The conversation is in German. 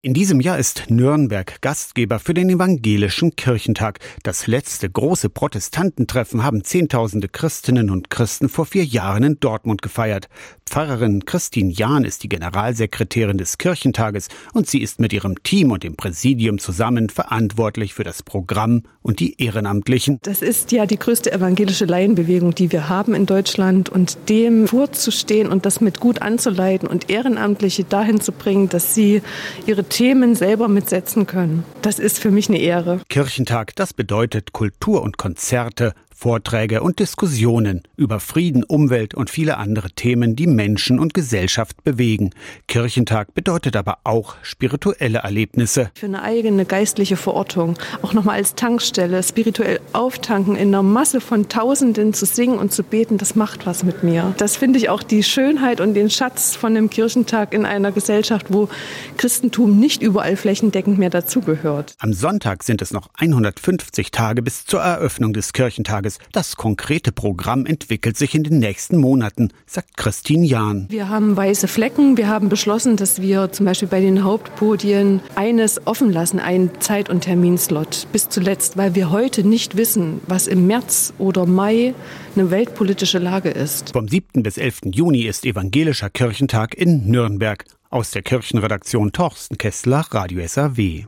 In diesem Jahr ist Nürnberg Gastgeber für den Evangelischen Kirchentag. Das letzte große Protestantentreffen haben Zehntausende Christinnen und Christen vor 4 Jahren in Dortmund gefeiert. Pfarrerin Christine Jahn ist die Generalsekretärin des Kirchentages und sie ist mit ihrem Team und dem Präsidium zusammen verantwortlich für das Programm und die Ehrenamtlichen. Das ist ja die größte evangelische Laienbewegung, die wir haben in Deutschland, und dem vorzustehen und das mit gut anzuleiten und Ehrenamtliche dahin zu bringen, dass sie ihre Themen selber mitsetzen können. Das ist für mich eine Ehre. Kirchentag, das bedeutet Kultur und Konzerte, Vorträge und Diskussionen über Frieden, Umwelt und viele andere Themen, die Menschen und Gesellschaft bewegen. Kirchentag bedeutet aber auch spirituelle Erlebnisse. Für eine eigene geistliche Verortung, auch nochmal als Tankstelle, spirituell auftanken, in einer Masse von Tausenden zu singen und zu beten, das macht was mit mir. Das finde ich auch die Schönheit und den Schatz von dem Kirchentag in einer Gesellschaft, wo Christentum nicht überall flächendeckend mehr dazugehört. Am Sonntag sind es noch 150 Tage bis zur Eröffnung des Kirchentages. Das konkrete Programm entwickelt sich in den nächsten Monaten, sagt Christine Jahn. Wir haben weiße Flecken. Wir haben beschlossen, dass wir zum Beispiel bei den Hauptpodien eines offen lassen, einen Zeit- und Terminslot bis zuletzt, weil wir heute nicht wissen, was im März oder Mai eine weltpolitische Lage ist. Vom 7. bis 11. Juni ist Evangelischer Kirchentag in Nürnberg. Aus der Kirchenredaktion Torsten Kessler, Radio SAW.